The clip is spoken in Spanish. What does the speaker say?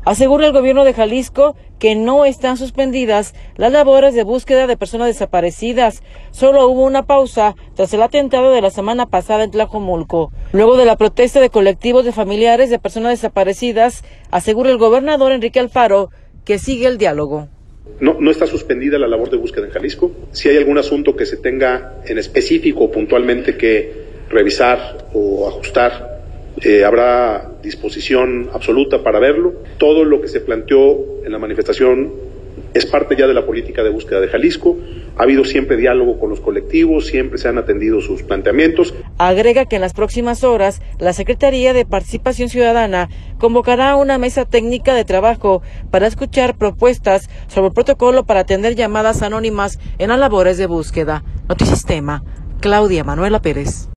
Asegura el gobierno de Jalisco que no están suspendidas las labores de búsqueda de personas desaparecidas. Solo hubo una pausa tras el atentado de la semana pasada en Tlajomulco. Luego de la protesta de colectivos de familiares de personas desaparecidas, asegura el gobernador Enrique Alfaro que sigue el diálogo. No está suspendida la labor de búsqueda en Jalisco. Si hay algún asunto que se tenga en específico o puntualmente que revisar o ajustar, habrá disposición absoluta para verlo. Todo lo que se planteó en la manifestación es parte ya de la política de búsqueda de Jalisco. Ha habido siempre diálogo con los colectivos, siempre se han atendido sus planteamientos. Agrega que en las próximas horas la Secretaría de Participación Ciudadana convocará una mesa técnica de trabajo para escuchar propuestas sobre el protocolo para atender llamadas anónimas en las labores de búsqueda. Notisistema, Claudia Manuela Pérez.